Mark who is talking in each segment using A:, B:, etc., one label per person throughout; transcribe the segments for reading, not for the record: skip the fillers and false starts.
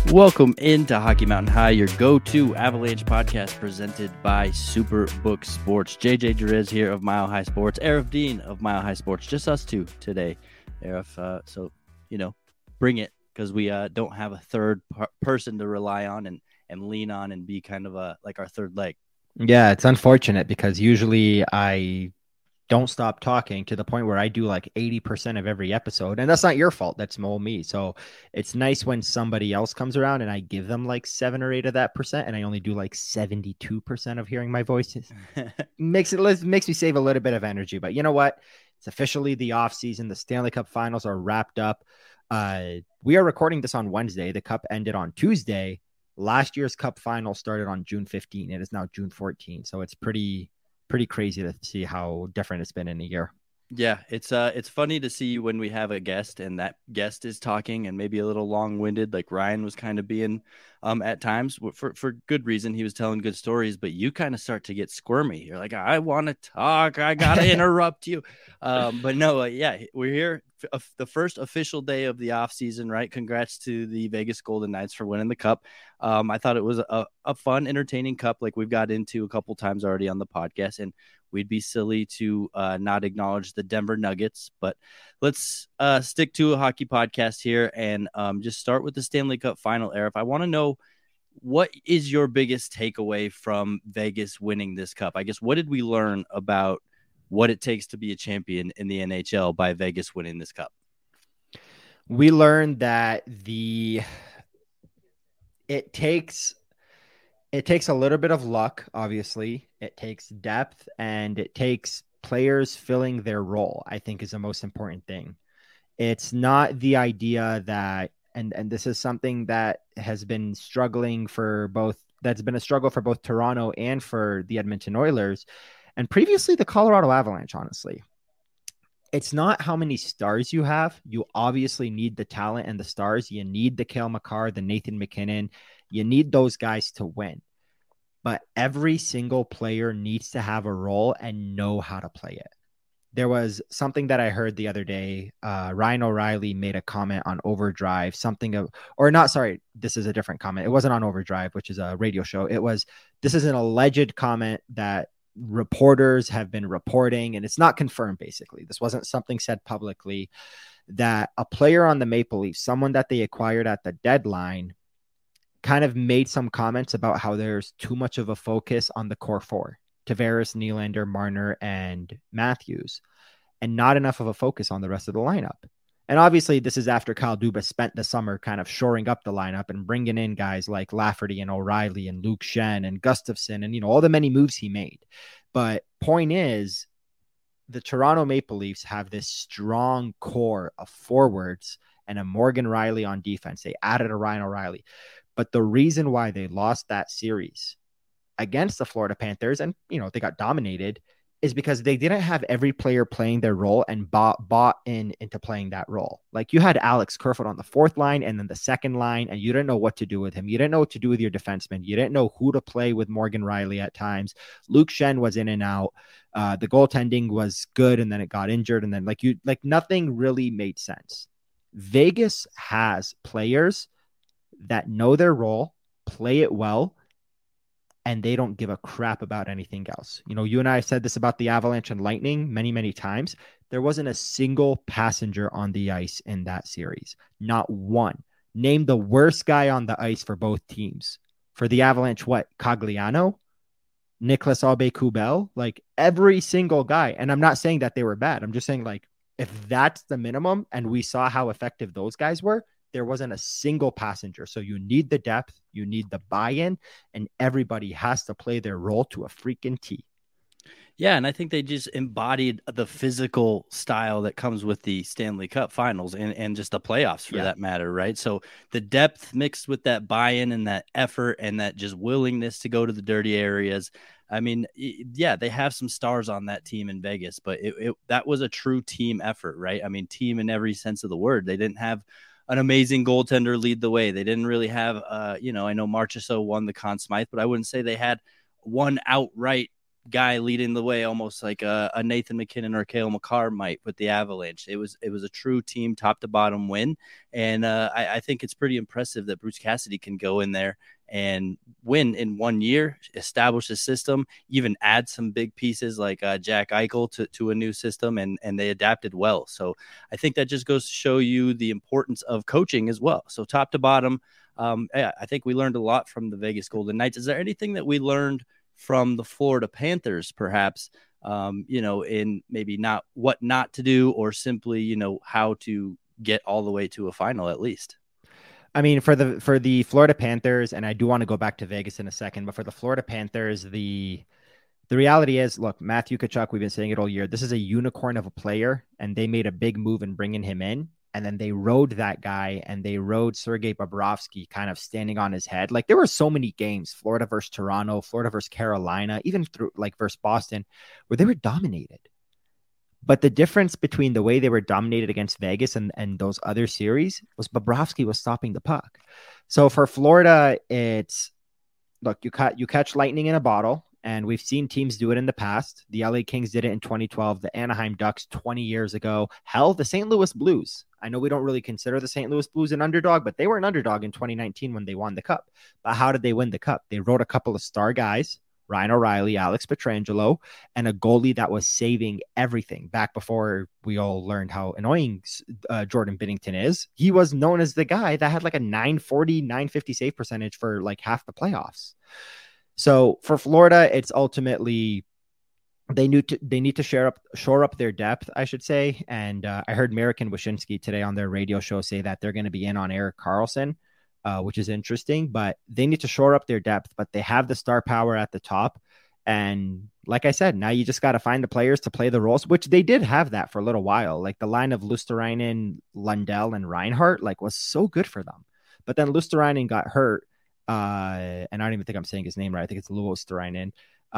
A: Welcome into Hockey Mountain High, your go-to Avalanche podcast presented by Superbook Sports. JJ Jerez here of Mile High Sports, Arif Dean of Mile High Sports. Just us two today, Arif. So, bring it, because we don't have a third person to rely on and lean on and be kind of like our third leg.
B: Yeah, it's unfortunate because usually I don't stop talking to the point where I do like 80% of every episode. And that's not your fault. That's more me. So it's nice when somebody else comes around and I give them like 7 or 8 of that percent. And I only do like 72% of hearing my voice. makes me save a little bit of energy. But you know what? It's officially the off season. The Stanley Cup finals are wrapped up. We are recording this on Wednesday. The Cup ended on Tuesday. Last year's Cup final started on June 15. It is now June 14. So it's pretty crazy to see how different it's been in a year.
A: Yeah, it's funny to see when we have a guest and that guest is talking and maybe a little long-winded, like Ryan was kind of being at times for good reason. He was telling good stories, but you kind of start to get squirmy. You're like, I want to talk. I got to interrupt you. But no, we're here. The first official day of the off season, right? Congrats to the Vegas Golden Knights for winning the Cup. I thought it was a fun, entertaining Cup, like we've got into a couple times already on the podcast, and we'd be silly to not acknowledge the Denver Nuggets. But let's stick to a hockey podcast here and just start with the Stanley Cup final. Arif, I want to know, what is your biggest takeaway from Vegas winning this Cup? I guess, what did we learn about what it takes to be a champion in the NHL by Vegas winning this Cup?
B: We learned that it takes a little bit of luck, obviously. It takes depth, and it takes players filling their role, I think, is the most important thing. It's not the idea that, and this is something that has been struggling that's been a struggle for both Toronto and for the Edmonton Oilers, and previously the Colorado Avalanche, honestly. It's not how many stars you have. You obviously need the talent and the stars. You need the Cale Makar, the Nathan MacKinnon. You need those guys to win. But every single player needs to have a role and know how to play it. There was something that I heard the other day. Ryan O'Reilly made a comment on Overdrive, this is a different comment. It wasn't on Overdrive, which is a radio show. This is an alleged comment that reporters have been reporting, and it's not confirmed. Basically, this wasn't something said publicly, that a player on the Maple Leafs, someone that they acquired at the deadline, kind of made some comments about how there's too much of a focus on the core four, Tavares, Nylander, Marner, and Matthews, and not enough of a focus on the rest of the lineup. And obviously, this is after Kyle Dubas spent the summer kind of shoring up the lineup and bringing in guys like Lafferty and O'Reilly and Luke Schenn and Gustafsson and, all the many moves he made. But point is, the Toronto Maple Leafs have this strong core of forwards and a Morgan Riley on defense. They added a Ryan O'Reilly. But the reason why they lost that series against the Florida Panthers, and, they got dominated, is because they didn't have every player playing their role and bought into playing that role. Like, you had Alex Kerfoot on the fourth line and then the second line, and you didn't know what to do with him. You didn't know what to do with your defenseman. You didn't know who to play with Morgan Riley at times. Luke Schenn was in and out. The goaltending was good, and then it got injured, and then nothing really made sense. Vegas has players that know their role, play it well, and they don't give a crap about anything else. You and I have said this about the Avalanche and Lightning many, many times. There wasn't a single passenger on the ice in that series. Not one. Name the worst guy on the ice for both teams. For the Avalanche, what? Cogliano? Nicholas Aube-Kubel? Like, every single guy. And I'm not saying that they were bad. I'm just saying, if that's the minimum, and we saw how effective those guys were, there wasn't a single passenger. So you need the depth, you need the buy-in, and everybody has to play their role to a freaking T.
A: Yeah, and I think they just embodied the physical style that comes with the Stanley Cup finals and just the playoffs, for that matter, right? So the depth mixed with that buy-in and that effort and that just willingness to go to the dirty areas. I mean, yeah, they have some stars on that team in Vegas, but that was a true team effort, right? I mean, team in every sense of the word. They didn't have an amazing goaltender lead the way. They didn't really have, I know Marchessault won the Conn Smythe, but I wouldn't say they had one outright guy leading the way, almost like a Nathan McKinnon or Cale Makar might with the Avalanche. It was a true team top to bottom win, and I think it's pretty impressive that Bruce Cassidy can go in there and win in 1 year, establish a system, even add some big pieces like Jack Eichel to a new system, and they adapted well. So I think that just goes to show you the importance of coaching as well. So top to bottom, I think we learned a lot from the Vegas Golden Knights. Is there anything that we learned from the Florida Panthers, perhaps, in maybe not what not to do, or simply, how to get all the way to a final at least?
B: I mean, for the Florida Panthers, and I do want to go back to Vegas in a second, but for the Florida Panthers, the reality is, look, Matthew Tkachuk, we've been saying it all year. This is a unicorn of a player, and they made a big move in bringing him in. And then they rode that guy, and they rode Sergei Bobrovsky kind of standing on his head. Like, there were so many games, Florida versus Toronto, Florida versus Carolina, even through like versus Boston, where they were dominated. But the difference between the way they were dominated against Vegas and those other series was Bobrovsky was stopping the puck. So for Florida, it's, look, you catch lightning in a bottle. And we've seen teams do it in the past. The LA Kings did it in 2012, the Anaheim Ducks 20 years ago. Hell, the St. Louis Blues. I know we don't really consider the St. Louis Blues an underdog, but they were an underdog in 2019 when they won the Cup. But how did they win the Cup? They wrote a couple of star guys, Ryan O'Reilly, Alex Pietrangelo, and a goalie that was saving everything back before we all learned how annoying Jordan Binnington is. He was known as the guy that had like a 940, 950 save percentage for like half the playoffs. So for Florida, it's ultimately they need to shore up their depth, I should say. And I heard Marek and Wyshynski today on their radio show say that they're going to be in on Erik Karlsson, which is interesting. But they need to shore up their depth. But they have the star power at the top. And like I said, now you just got to find the players to play the roles, which they did have that for a little while. Like the line of Luostarinen, Lundell, and Reinhart was so good for them. But then Luostarinen got hurt. And I don't even think I'm saying his name right. I think it's Luostarinen.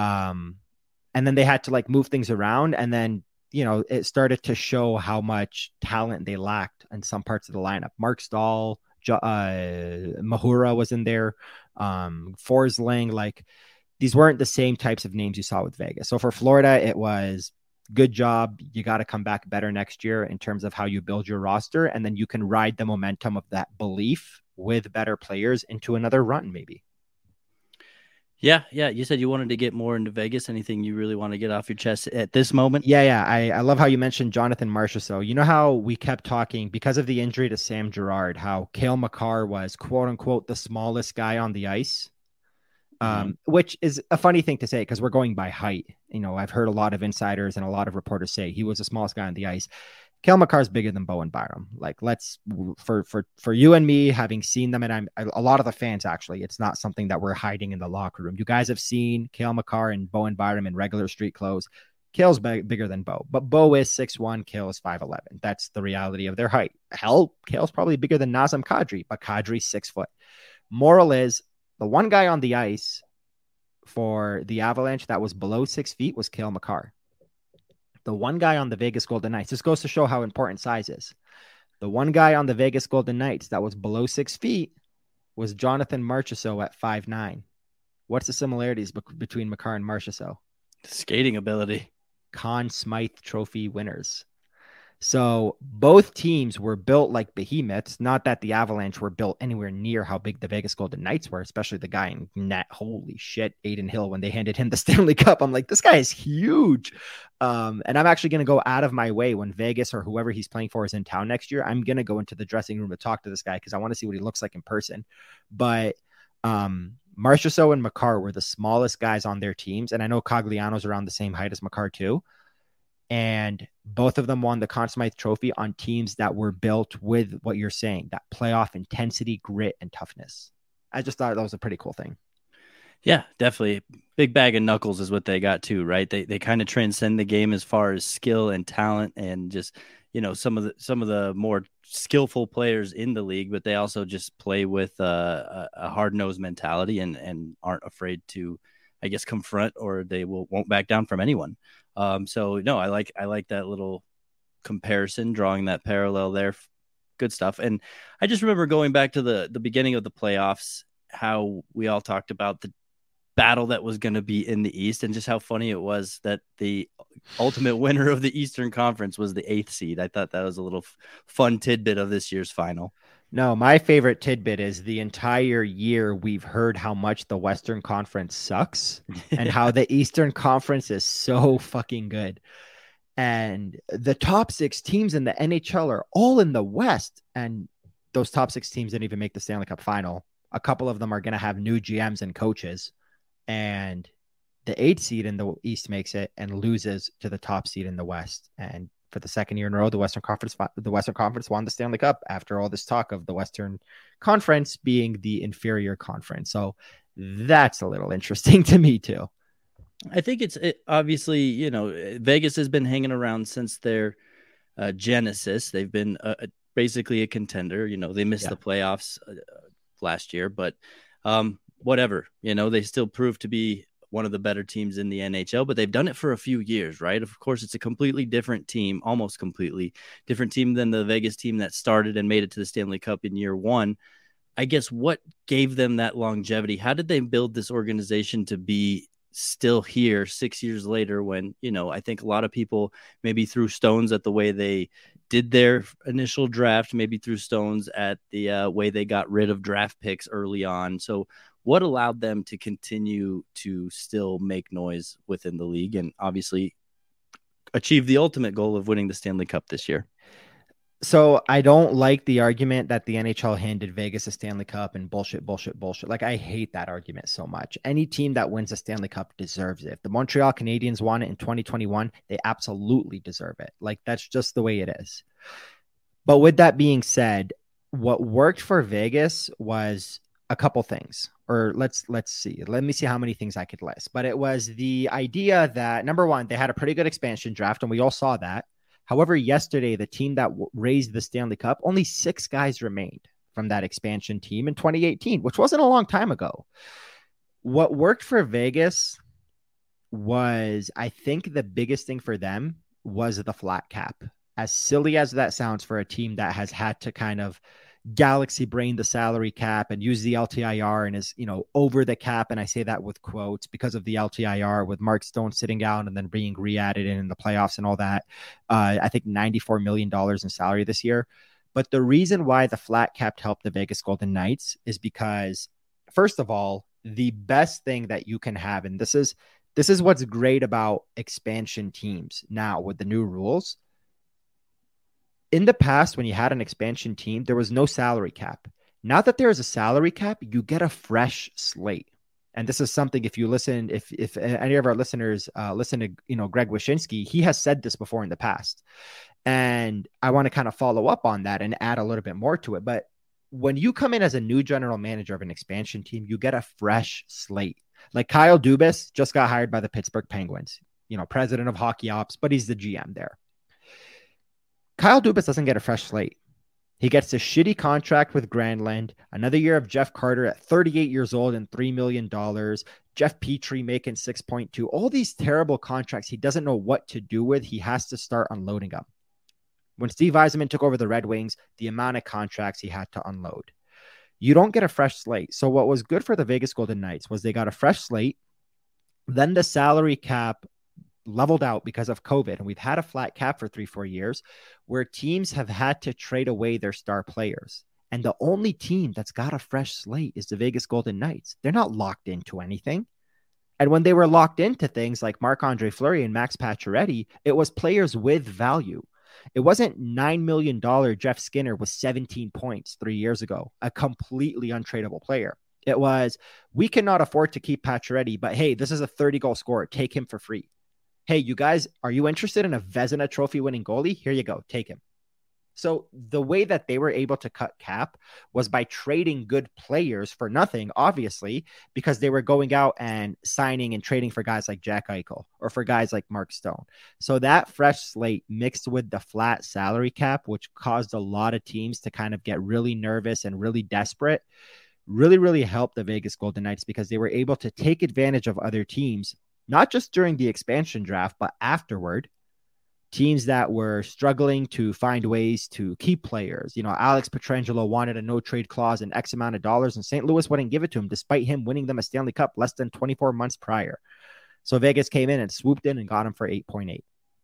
B: And then they had to move things around. And then, it started to show how much talent they lacked in some parts of the lineup. Mark Stahl, Mahura was in there. Forsling, these weren't the same types of names you saw with Vegas. So for Florida, it was good job. You got to come back better next year in terms of how you build your roster. And then you can ride the momentum of that belief with better players into another run, maybe.
A: Yeah. You said you wanted to get more into Vegas. Anything you really want to get off your chest at this moment?
B: Yeah. I love how you mentioned Jonathan Marchessault. You know how we kept talking because of the injury to Sam Girard, how Cale Makar was quote unquote the smallest guy on the ice, which is a funny thing to say because we're going by height. I've heard a lot of insiders and a lot of reporters say he was the smallest guy on the ice. Cale Makar is bigger than Bowen Byram. Let's for you and me having seen them, and a lot of the fans actually. It's not something that we're hiding in the locker room. You guys have seen Cale Makar and Bowen Byram in regular street clothes. Cale's bigger than Bo, but Bo is 6'1", Cale is 5'11". That's the reality of their height. Hell, Cale's probably bigger than Nazem Kadri, but Kadri's 6 foot. Moral is the one guy on the ice for the Avalanche that was below 6 feet was Cale Makar. The one guy on the Vegas Golden Knights, this goes to show how important size is. The one guy on the Vegas Golden Knights that was below 6 feet was Jonathan Marchessault at 5'9". What's the similarities between Makar and Marchessault?
A: Skating ability.
B: Conn Smythe Trophy winners. So both teams were built like behemoths. Not that the Avalanche were built anywhere near how big the Vegas Golden Knights were, especially the guy in net. Holy shit, Aiden Hill, when they handed him the Stanley Cup, I'm like, this guy is huge. And I'm actually going to go out of my way when Vegas or whoever he's playing for is in town next year. I'm going to go into the dressing room to talk to this guy because I want to see what he looks like in person. But Marchessault and Makar were the smallest guys on their teams. And I know Cogliano's around the same height as Makar too. And both of them won the Conn Smythe Trophy on teams that were built with what you're saying, that playoff intensity, grit, and toughness. I just thought that was a pretty cool thing.
A: Yeah, definitely. Big bag of knuckles is what they got too, right? They kind of transcend the game as far as skill and talent and just, some of the more skillful players in the league, but they also just play with a hard-nosed mentality and aren't afraid to, I guess, confront, or they won't back down from anyone. So no, I like that little comparison, drawing that parallel there. Good stuff. And I just remember going back to the beginning of the playoffs, how we all talked about the battle that was going to be in the East, and just how funny it was that the ultimate winner of the Eastern Conference was the 8th seed. I thought that was a little fun tidbit of this year's final.
B: No, my favorite tidbit is the entire year we've heard how much the Western Conference sucks and how the Eastern Conference is so fucking good. And the top 6 teams in the NHL are all in the West. And those top 6 teams didn't even make the Stanley Cup final. A couple of them are going to have new GMs and coaches. And the 8th seed in the East makes it and loses to the top seed in the West. And for the second year in a row, the Western Conference won the Stanley Cup after all this talk of the Western Conference being the inferior conference. So that's a little interesting to me too.
A: I think it's obviously, you know, Vegas has been hanging around since their genesis. They've been basically a contender. You know, they missed the playoffs last year, but whatever, you know, they still proved to be one of the better teams in the NHL, but they've done it for a few years, right? Of course, it's a completely different team, almost completely different team than the Vegas team that started and made it to the Stanley Cup in year 1. I guess what gave them that longevity? How did they build this organization to be still here 6 years later when, you know, I think a lot of people maybe threw stones at the way they did their initial draft, maybe threw stones at the way they got rid of draft picks early on. So what allowed them to continue to still make noise within the league and obviously achieve the ultimate goal of winning the Stanley Cup this year?
B: So I don't like the argument that the NHL handed Vegas a Stanley Cup and bullshit. Like, I hate that argument so much. Any team that wins a Stanley Cup deserves it. If the Montreal Canadiens won it in 2021, they absolutely deserve it. Like, that's just the way it is. But with that being said, what worked for Vegas was a couple things. Or let's see. Let me see how many things I could list. But it was the idea that, number one, they had a pretty good expansion draft, and we all saw that. However, yesterday, the team that raised the Stanley Cup, only 6 guys remained from that expansion team in 2018, which wasn't a long time ago. What worked for Vegas was, I think the biggest thing for them was the flat cap. As silly as that sounds for a team that has had to kind of galaxy brain the salary cap and use the LTIR and is, you know, over the cap. And I say that with quotes because of the LTIR with Mark Stone sitting down and then being re-added in the playoffs and all that. I think $94 million in salary this year. But the reason why the flat cap helped the Vegas Golden Knights is because, first of all, the best thing that you can have, and this is what's great about expansion teams now with the new rules. In the past, when you had an expansion team, there was no salary cap. Now that there is a salary cap, you get a fresh slate. And this is something, if you listen, if any of our listeners listen to, you know, Greg Wyshynski, he has said this before in the past. And I want to kind of follow up on that and add a little bit more to it. But when you come in as a new general manager of an expansion team, you get a fresh slate. Like Kyle Dubas just got hired by the Pittsburgh Penguins, you know, president of hockey ops, but he's the GM there. Kyle Dubas doesn't get a fresh slate. He gets a shitty contract with Granlund, another year of Jeff Carter at 38 years old and $3 million, Jeff Petrie making 6.2, all these terrible contracts he doesn't know what to do with. He has to start unloading them. When Steve Yzerman took over the Red Wings, the amount of contracts he had to unload. You don't get a fresh slate. So what was good for the Vegas Golden Knights was they got a fresh slate. Then the salary cap leveled out because of COVID. And we've had a flat cap for 3-4 years where teams have had to trade away their star players. And the only team that's got a fresh slate is the Vegas Golden Knights. They're not locked into anything. And when they were locked into things like Marc-Andre Fleury and Max Pacioretty, it was players with value. It wasn't $9 million Jeff Skinner with 17 points 3 years ago, a completely untradeable player. It was, we cannot afford to keep Pacioretty, but hey, this is a 30-goal scorer. Take him for free. Hey, you guys, are you interested in a Vezina trophy winning goalie? Here you go. Take him. So the way that they were able to cut cap was by trading good players for nothing, obviously, because they were going out and signing and trading for guys like Jack Eichel or for guys like Mark Stone. So that fresh slate mixed with the flat salary cap, which caused a lot of teams to kind of get really nervous and really desperate, really helped the Vegas Golden Knights because they were able to take advantage of other teams, not just during the expansion draft, but afterward, teams that were struggling to find ways to keep players. Alex Pietrangelo wanted a no trade clause and X amount of dollars, and St. Louis wouldn't give it to him despite him winning them a Stanley Cup less than 24 months prior. So Vegas came in and swooped in and got him for 8.8.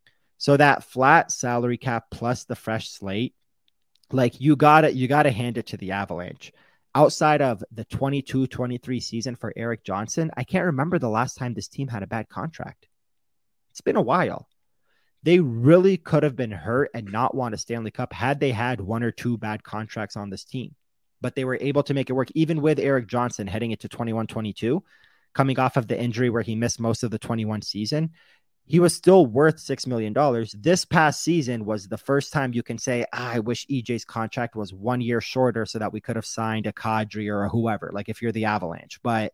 B: So that flat salary cap plus the fresh slate, like you got to hand it to the Avalanche. Outside of the 22-23 season for Erik Johnson, I can't remember the last time this team had a bad contract. It's been a while. They really could have been hurt and not won a Stanley Cup had they had one or two bad contracts on this team. But they were able to make it work, even with Erik Johnson heading into 21-22, coming off of the injury where he missed most of the 21 season. He was still worth $6 million. This past season was the first time you can say, I wish EJ's contract was 1 year shorter so that we could have signed a Kadri or a whoever, like if you're the Avalanche. But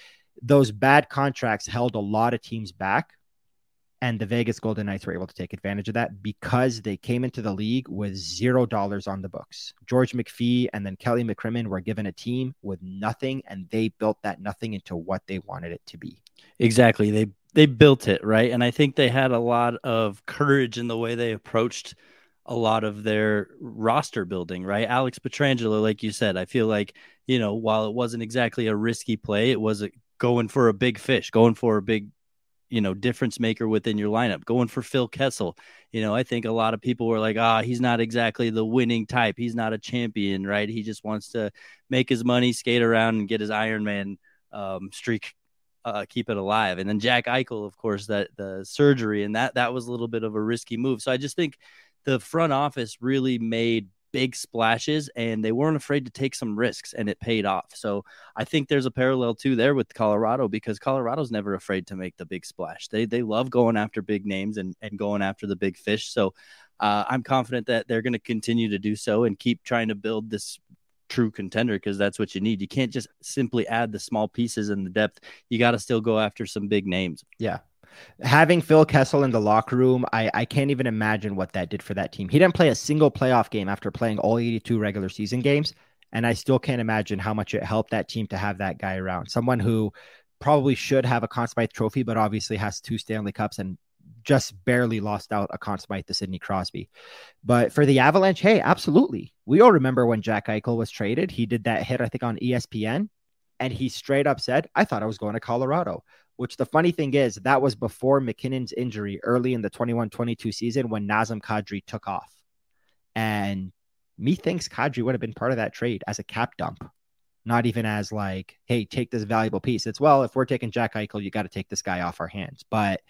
B: those bad contracts held a lot of teams back. And the Vegas Golden Knights were able to take advantage of that because they came into the league with $0 on the books. George McPhee and then Kelly McCrimmon were given a team with nothing, and they built that nothing into what they wanted it to be.
A: Exactly. They built it, right? And I think they had a lot of courage in the way they approached a lot of their roster building, right? Alex Pietrangelo, like you said, I feel like, while it wasn't exactly a risky play, it was going for a big fish, going for a big difference maker within your lineup, going for Phil Kessel. I think a lot of people were like, he's not exactly the winning type. He's not a champion, right? He just wants to make his money, skate around and get his Iron Man streak, keep it alive. And then Jack Eichel, of course, that the surgery, and that was a little bit of a risky move. So I just think the front office really made big splashes and they weren't afraid to take some risks, and it paid off. So I think there's a parallel too there with Colorado, because Colorado's never afraid to make the big splash. They love going after big names and going after the big fish. So I'm confident that they're going to continue to do so and keep trying to build this true contender, because that's what you need. You can't just simply add the small pieces in the depth. You got to still go after some big names.
B: Yeah. Having Phil Kessel in the locker room, I can't even imagine what that did for that team. He didn't play a single playoff game after playing all 82 regular season games, and I still can't imagine how much it helped that team to have that guy around. Someone who probably should have a Conn Smythe trophy, but obviously has 2 Stanley Cups and just barely lost out a Conn Smythe to Sidney Crosby. But for the Avalanche, hey, absolutely. We all remember when Jack Eichel was traded. He did that hit, I think, on ESPN, and he straight up said, I thought I was going to Colorado. Which the funny thing is, that was before McKinnon's injury early in the 21-22 season when Nazem Kadri took off. And methinks Kadri would have been part of that trade as a cap dump. Not even as like, hey, take this valuable piece. It's, well, if we're taking Jack Eichel, you got to take this guy off our hands. But,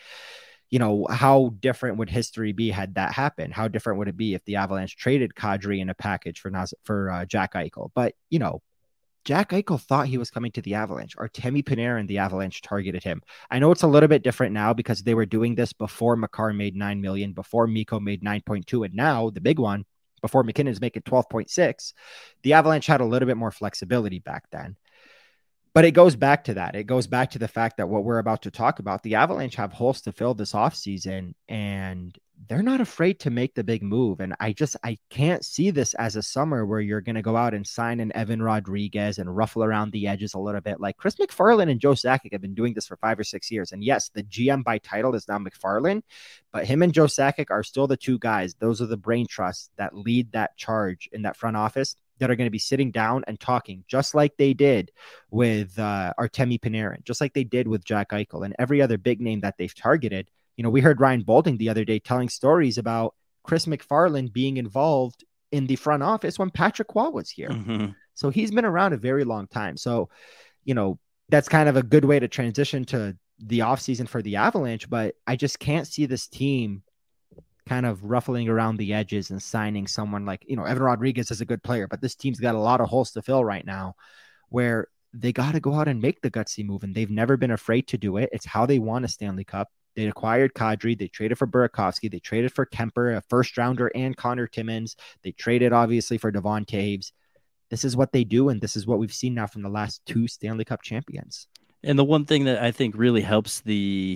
B: how different would history be had that happened? How different would it be if the Avalanche traded Kadri in a package for Jack Eichel? But, Jack Eichel thought he was coming to the Avalanche. Artemi Panarin and the Avalanche targeted him. I know it's a little bit different now because they were doing this before Makar made $9 million, before Mikko made 9.2, and now the big one, before McKinnon's making 12.6. The Avalanche had a little bit more flexibility back then. But it goes back to that. It goes back to the fact that what we're about to talk about, the Avalanche have holes to fill this offseason, and they're not afraid to make the big move. And I can't see this as a summer where you're going to go out and sign an Evan Rodriguez and ruffle around the edges a little bit. Like Chris McFarland and Joe Sakic have been doing this for 5 or 6 years. And yes, the GM by title is now McFarland, but him and Joe Sakic are still the two guys. Those are the brain trusts that lead that charge in that front office, that are going to be sitting down and talking, just like they did with Artemi Panarin, just like they did with Jack Eichel and every other big name that they've targeted. We heard Ryan Balding the other day telling stories about Chris McFarland being involved in the front office when Patrick Waugh was here. Mm-hmm. So he's been around a very long time. So, that's kind of a good way to transition to the offseason for the Avalanche, but I just can't see this team kind of ruffling around the edges and signing someone like, Evan Rodriguez is a good player, but this team's got a lot of holes to fill right now where they got to go out and make the gutsy move. And they've never been afraid to do it. It's how they won a Stanley Cup. They acquired Kadri. They traded for Burakovsky. They traded for Kemper, a first rounder, and Connor Timmins. They traded obviously for Devon Taves. This is what they do. And this is what we've seen now from the last 2 Stanley Cup champions.
A: And the one thing that I think really helps the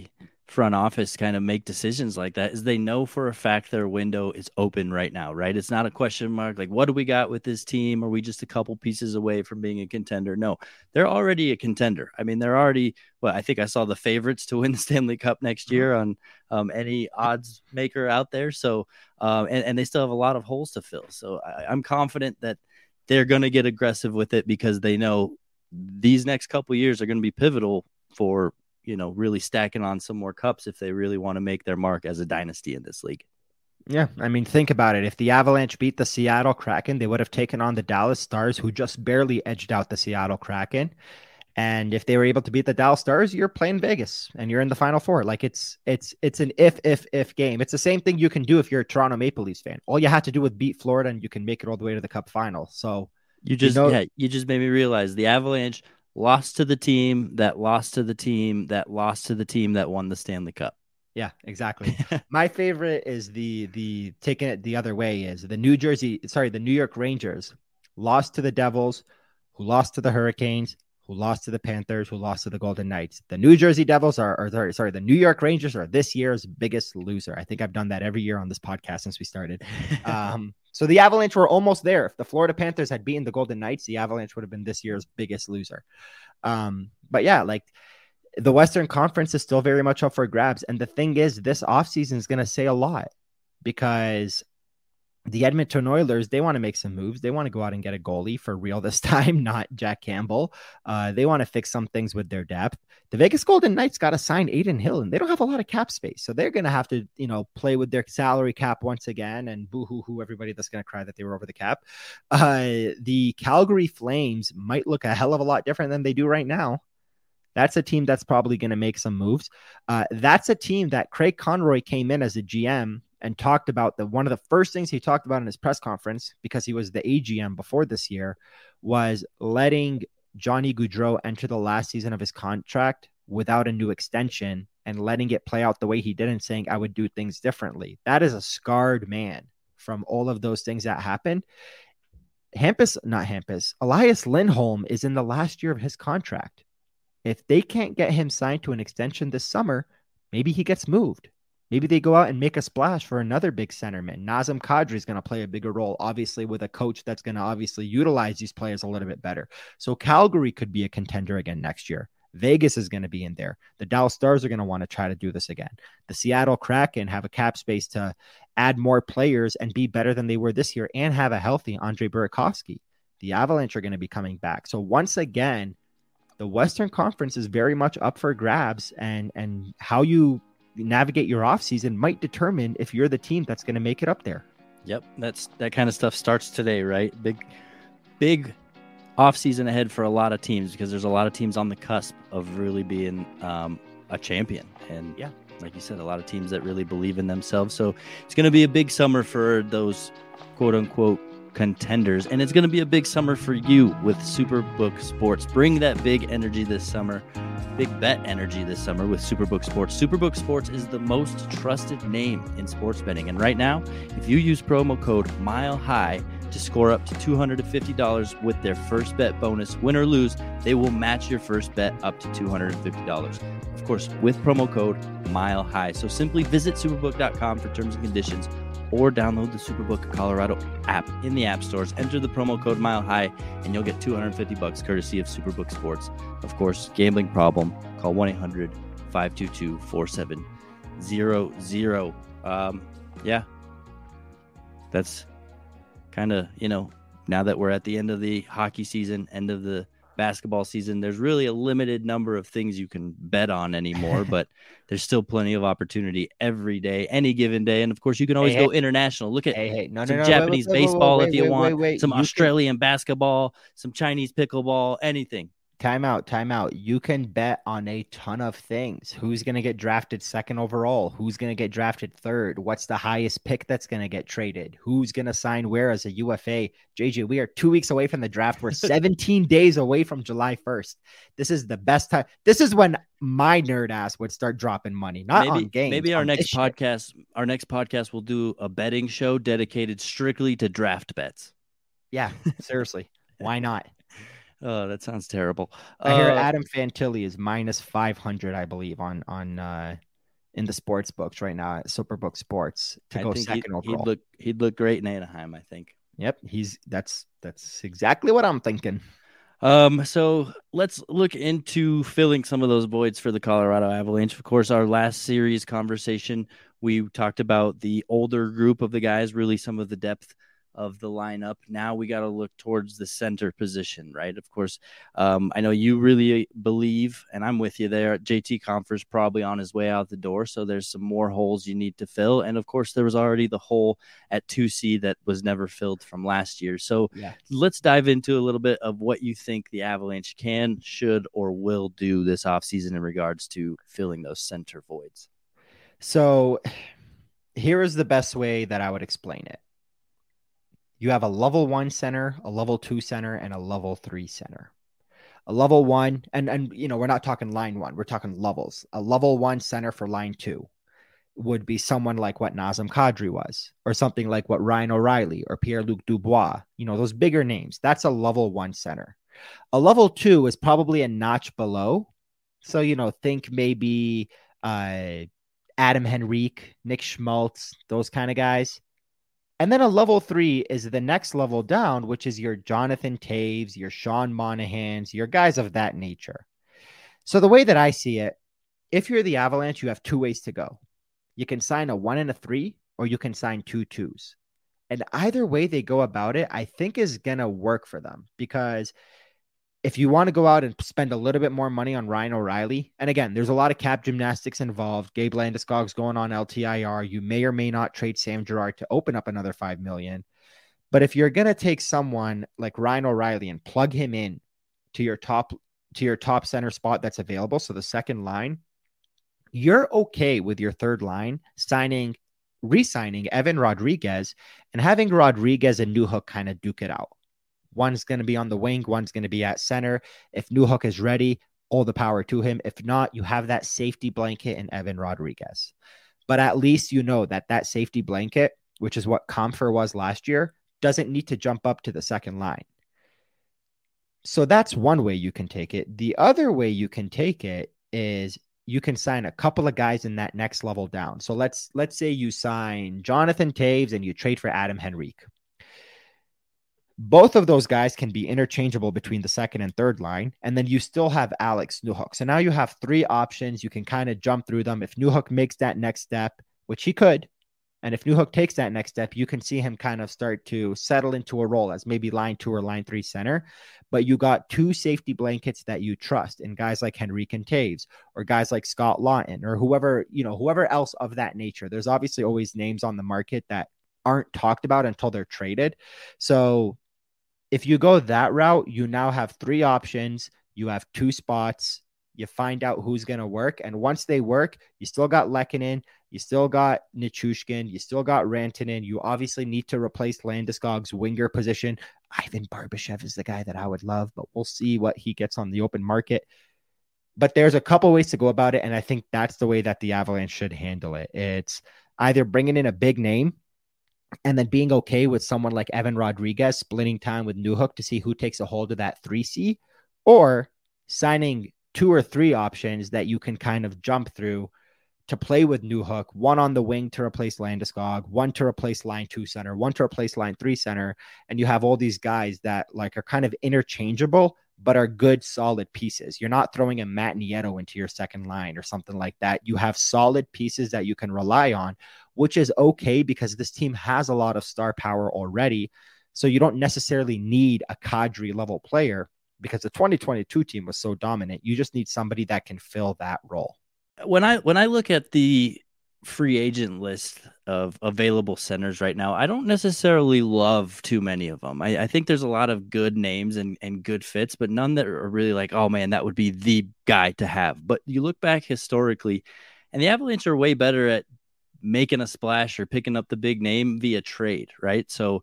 A: front office kind of make decisions like that is they know for a fact their window is open right now, right? It's not a question mark like, what do we got with this team? Are we just a couple pieces away from being a contender? No, they're already a contender. I mean, they're already, well, I think I saw the favorites to win the Stanley Cup next year on any odds maker out there. So, and they still have a lot of holes to fill. So I'm confident that they're going to get aggressive with it because they know these next couple years are going to be pivotal for, really stacking on some more cups if they really want to make their mark as a dynasty in this league.
B: Yeah, I mean, think about it. If the Avalanche beat the Seattle Kraken, they would have taken on the Dallas Stars, who just barely edged out the Seattle Kraken. And if they were able to beat the Dallas Stars, you're playing Vegas and you're in the Final Four. Like it's an if game. It's the same thing you can do if you're a Toronto Maple Leafs fan. All you have to do is beat Florida, and you can make it all the way to the Cup final. So
A: you just made me realize the Avalanche lost to the team that lost to the team that lost to the team that won the Stanley Cup.
B: Yeah, exactly. My favorite is the taking it the other way is the New York Rangers lost to the Devils, who lost to the Hurricanes, who lost to the Panthers, who lost to the Golden Knights. The New Jersey Devils the New York Rangers are this year's biggest loser. I think I've done that every year on this podcast since we started. So the Avalanche were almost there. If the Florida Panthers had beaten the Golden Knights, the Avalanche would have been this year's biggest loser. But yeah, like the Western Conference is still very much up for grabs. And the thing is, this offseason is going to say a lot because the Edmonton Oilers, they want to make some moves. They want to go out and get a goalie for real this time, not Jack Campbell. They want to fix some things with their depth. The Vegas Golden Knights got to sign Adin Hill, and they don't have a lot of cap space. So they're going to have to, play with their salary cap once again, and boo-hoo-hoo everybody that's going to cry that they were over the cap. The Calgary Flames might look a hell of a lot different than they do right now. That's a team that's probably going to make some moves. That's a team that Craig Conroy came in as a GM and talked about one of the first things he talked about in his press conference, because he was the AGM before this year, was letting Johnny Gaudreau enter the last season of his contract without a new extension and letting it play out the way he did and saying, I would do things differently. That is a scarred man from all of those things that happened. Elias Lindholm is in the last year of his contract. If they can't get him signed to an extension this summer, maybe he gets moved. Maybe they go out and make a splash for another big centerman. Nazem Kadri is going to play a bigger role, obviously, with a coach that's going to obviously utilize these players a little bit better. So Calgary could be a contender again next year. Vegas is going to be in there. The Dallas Stars are going to want to try to do this again. The Seattle Kraken have a cap space to add more players and be better than they were this year and have a healthy Andre Burakovsky. The Avalanche are going to be coming back. So once again, the Western Conference is very much up for grabs, and how you navigate your offseason might determine if you're the team that's going to make it up there.
A: Yep, that kind of stuff starts today, right? Big offseason ahead for a lot of teams because there's a lot of teams on the cusp of really being a champion. And yeah, like you said, a lot of teams that really believe in themselves. So it's going to be a big summer for those quote unquote contenders, and it's going to be a big summer for you with Superbook Sports. Bring that big energy this summer, big bet energy this summer with Superbook Sports. Superbook Sports is the most trusted name in sports betting, and right now, if you use promo code MILEHIGH to score up to $250 with their first bet bonus, win or lose, they will match your first bet up to $250. Of course, with promo code MILEHIGH. So simply visit superbook.com for terms and conditions, or download the Superbook Colorado app in the app stores. Enter the promo code MILEHIGH, and you'll get $250 courtesy of Superbook Sports. Of course, gambling problem, call 1-800-522-4700. Yeah, that's kind of, now that we're at the end of the hockey season, end of the basketball season, there's really a limited number of things you can bet on anymore, but there's still plenty of opportunity every day, any given day. And of course, you can always go international. Look at some Japanese baseball if you want, some Australian basketball, some Chinese pickleball, anything.
B: Time out. You can bet on a ton of things. Who's going to get drafted second overall? Who's going to get drafted third? What's the highest pick that's going to get traded? Who's going to sign where as a UFA? JJ, we are 2 weeks away from the draft. We're 17 days away from July 1st. This is the best time. This is when my nerd ass would start dropping money, on games.
A: Maybe our next podcast will do a betting show dedicated strictly to draft bets.
B: Yeah, seriously. Why not?
A: Oh, that sounds terrible.
B: I hear Adam Fantilli is minus 500, I believe, on in the sports books right now at Superbook Sports to
A: I
B: go
A: think
B: second
A: he'd
B: overall.
A: look great in Anaheim, I think.
B: Yep, that's exactly what I'm thinking.
A: So let's look into filling some of those voids for the Colorado Avalanche. Of course, our last series conversation, we talked about the older group of the guys, really some of the depth of the lineup. Now we got to look towards the center position, right? Of course, I know you really believe, and I'm with you there. JT Compher's probably on his way out the door, so there's some more holes you need to fill. And of course, there was already the hole at 2C that was never filled from last year. So
B: Yeah.
A: let's dive into a little bit of what you think the Avalanche can, should, or will do this offseason in regards to filling those center voids.
B: So here is the best way that I would explain it. You have a level 1 center, a level 2 center, and a level 3 center. A level 1, and we're not talking line 1, we're talking levels. A level 1 center for line 2 would be someone like what Nazem Kadri was, or something like what Ryan O'Reilly or Pierre-Luc Dubois, those bigger names. That's a level 1 center. A level 2 is probably a notch below. So, think maybe Adam Henrique, Nick Schmaltz, those kind of guys. And then a level 3 is the next level down, which is your Jonathan Toews, your Sean Monahans, your guys of that nature. So the way that I see it, if you're the Avalanche, you have two ways to go. You can sign a 1 and a 3, or you can sign 2 2s. And either way they go about it, I think is going to work for them, because if you want to go out and spend a little bit more money on Ryan O'Reilly, and again, there's a lot of cap gymnastics involved. Gabe Landeskog's going on LTIR. You may or may not trade Sam Girard to open up another $5 million. But if you're going to take someone like Ryan O'Reilly and plug him in to your top center spot that's available, so the second line, you're okay with your third line re-signing Evan Rodriguez and having Rodriguez and Newhook kind of duke it out. One's going to be on the wing, one's going to be at center. If Newhook is ready, all the power to him. If not, you have that safety blanket in Evan Rodriguez. But at least you know that safety blanket, which is what Compher was last year, doesn't need to jump up to the second line. So that's one way you can take it. The other way you can take it is you can sign a couple of guys in that next level down. So let's say you sign Jonathan Toews and you trade for Adam Henrique. Both of those guys can be interchangeable between the second and third line, and then you still have Alex Newhook. So now you have three options. You can kind of jump through them. If Newhook makes that next step, which he could, and if Newhook takes that next step, you can see him kind of start to settle into a role as maybe line 2 or line 3 center. But you got two safety blankets that you trust in guys like Henrique and Toews, or guys like Scott Laughton, or whoever else of that nature. There's obviously always names on the market that aren't talked about until they're traded. So if you go that route, you now have three options. You have two spots. You find out who's going to work. And once they work, you still got Lehkonen. You still got Nichushkin. You still got Rantanen. You obviously need to replace Landeskog's winger position. Ivan Barbashev is the guy that I would love, but we'll see what he gets on the open market. But there's a couple ways to go about it, and I think that's the way that the Avalanche should handle it. It's either bringing in a big name and then being okay with someone like Evan Rodriguez splitting time with Newhook to see who takes a hold of that 3C, or signing 2 or 3 options that you can kind of jump through to play with Newhook, one on the wing to replace Landeskog, one to replace line 2 center, one to replace line 3 center. And you have all these guys that like are kind of interchangeable, but are good, solid pieces. You're not throwing a Matt Nieto into your second line or something like that. You have solid pieces that you can rely on, which is okay because this team has a lot of star power already. So you don't necessarily need a Kadri level player because the 2022 team was so dominant. You just need somebody that can fill that role.
A: When I look at the free agent list of available centers right now, I don't necessarily love too many of them. I think there's a lot of good names and good fits, but none that are really like, oh man, that would be the guy to have. But you look back historically, and the Avalanche are way better at making a splash or picking up the big name via trade, right? So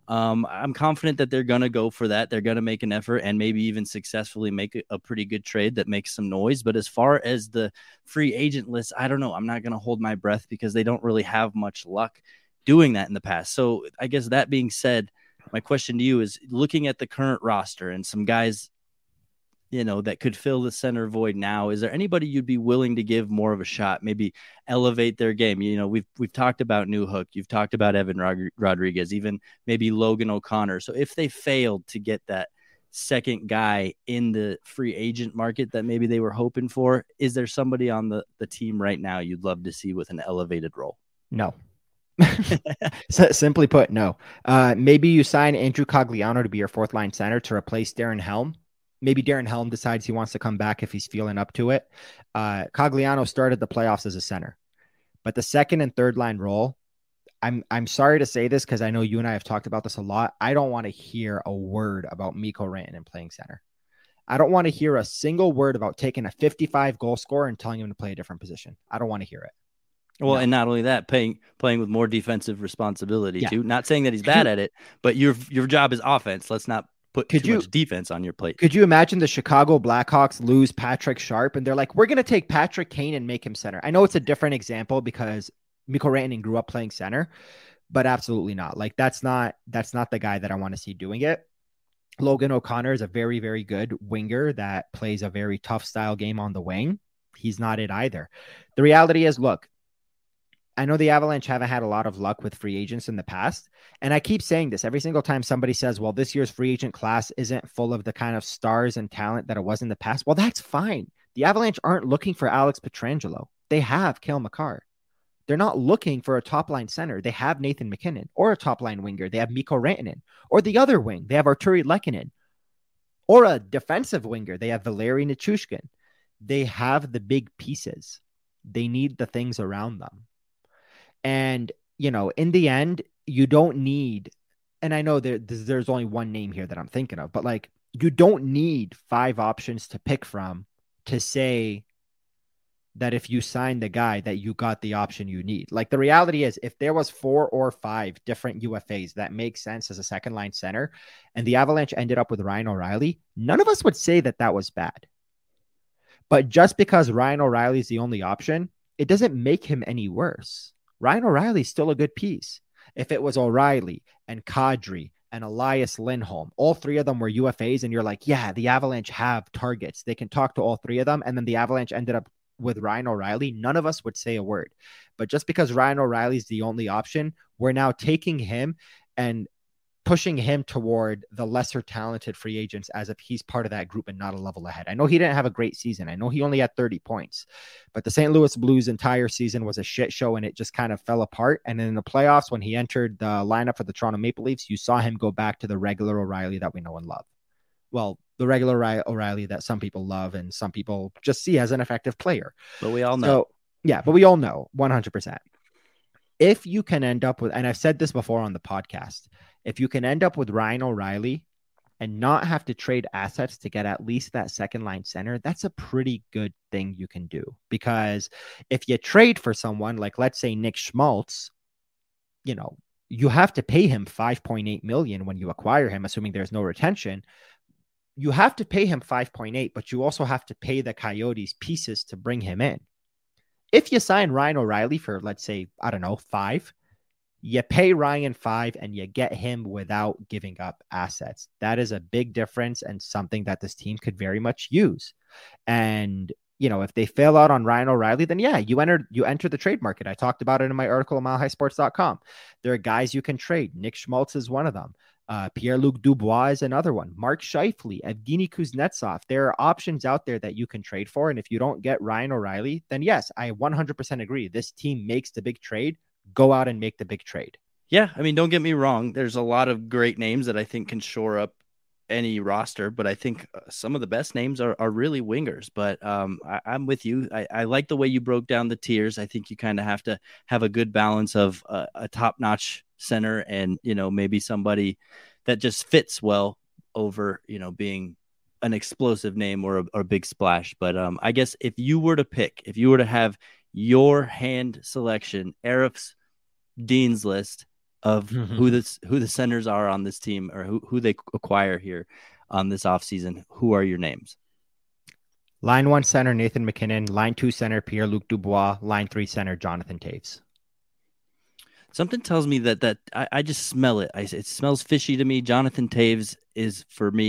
A: I'm confident that they're going to go for that. They're going to make an effort and maybe even successfully make a pretty good trade that makes some noise. But as far as the free agent list, I don't know. I'm not going to hold my breath because they don't really have much luck doing that in the past. So I guess that being said, my question to you is, looking at the current roster and some guys that could fill the center void now? Is there anybody you'd be willing to give more of a shot, maybe elevate their game? We've talked about Newhook, you've talked about Evan Rodriguez, even maybe Logan O'Connor. So if they failed to get that second guy in the free agent market that maybe they were hoping for, is there somebody on the team right now you'd love to see with an elevated role?
B: No. Simply put, no. Maybe you sign Andrew Cogliano to be your fourth line center to replace Darren Helm. Maybe Darren Helm decides he wants to come back if he's feeling up to it. Cogliano started the playoffs as a center, but the second and third line role, I'm sorry to say this because I know you and I have talked about this a lot. I don't want to hear a word about Mikko Rantanen playing center. I don't want to hear a single word about taking a 55 goal scorer and telling him to play a different position. I don't want to hear it.
A: Well, no. And not only that, playing with more defensive responsibility too. Not saying that he's bad at it, but your job is offense. Let's not put too much defense on your plate.
B: Could you imagine the Chicago Blackhawks lose Patrick Sharp and they're like, we're going to take Patrick Kane and make him center? I know it's a different example because Mikko Rantanen grew up playing center, but absolutely not. Like that's not the guy that I want to see doing it. Logan O'Connor is a very, very good winger that plays a very tough style game on the wing. He's not it either. The reality is, look, I know the Avalanche haven't had a lot of luck with free agents in the past. And I keep saying this every single time somebody says, well, this year's free agent class isn't full of the kind of stars and talent that it was in the past. Well, that's fine. The Avalanche aren't looking for Alex Pietrangelo. They have Cale Makar. They're not looking for a top line center. They have Nathan MacKinnon, or a top line winger. They have Mikko Rantanen, or the other wing. They have Arturi Lehkonen, or a defensive winger. They have Valeri Nichushkin. They have the big pieces. They need the things around them. And, in the end, you don't need, and I know there's only one name here that I'm thinking of, but like, you don't need 5 options to pick from to say that if you sign the guy that you got the option you need. Like the reality is, if there was 4 or 5 different UFAs that make sense as a second line center and the Avalanche ended up with Ryan O'Reilly, none of us would say that that was bad. But just because Ryan O'Reilly is the only option, it doesn't make him any worse. Ryan O'Reilly is still a good piece. If it was O'Reilly and Kadri and Elias Lindholm, all 3 of them were UFAs, and you're like, yeah, the Avalanche have targets. They can talk to all 3 of them. And then the Avalanche ended up with Ryan O'Reilly. None of us would say a word. But just because Ryan O'Reilly is the only option, we're now taking him and pushing him toward the lesser talented free agents as if he's part of that group and not a level ahead. I know he didn't have a great season. I know he only had 30 points, but the St. Louis Blues entire season was a shit show and it just kind of fell apart. And in the playoffs, when he entered the lineup for the Toronto Maple Leafs, you saw him go back to the regular O'Reilly that we know and love. Well, the regular O'Reilly that some people love and some people just see as an effective player.
A: But we all know.
B: But we all know 100%. If you can end up with, and I've said this before on the podcast, if you can end up with Ryan O'Reilly and not have to trade assets to get at least that second line center, that's a pretty good thing you can do. Because if you trade for someone like, let's say, Nick Schmaltz, you have to pay him $5.8 million when you acquire him, assuming there's no retention. You have to pay him 5.8, but you also have to pay the Coyotes pieces to bring him in. If you sign Ryan O'Reilly for, let's say, I don't know, 5, you pay Ryan 5 and you get him without giving up assets. That is a big difference and something that this team could very much use. And, if they fail out on Ryan O'Reilly, then yeah, you enter the trade market. I talked about it in my article on milehighsports.com. There are guys you can trade. Nick Schmaltz is one of them. Pierre-Luc Dubois is another one. Mark Scheifele, Evgeny Kuznetsov. There are options out there that you can trade for. And if you don't get Ryan O'Reilly, then yes, I 100% agree. This team makes the big trade. Go out and make the big trade.
A: Yeah, I mean, don't get me wrong. There's a lot of great names that I think can shore up any roster, but I think some of the best names are really wingers. But I'm with you. I like the way you broke down the tiers. I think you kind of have to have a good balance of a top-notch center and, maybe somebody that just fits well over, being an explosive name or a big splash. But I guess if you were to have your hand selection, Arif's Dean's list of who the centers are on this team or who they acquire here on this offseason, who are your names?
B: Line 1 center, Nathan MacKinnon. Line 2 center, Pierre-Luc Dubois. Line 3 center, Jonathan Toews.
A: Something tells me that I just smell it. It smells fishy to me. Jonathan Toews is, for me,